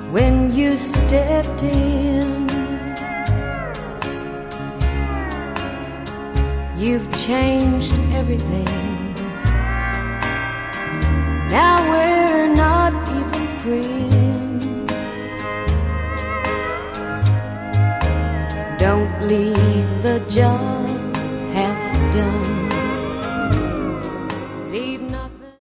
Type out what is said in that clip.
when you stepped in. You've changed everything. Now we're not even friends. Don't leave the job half done.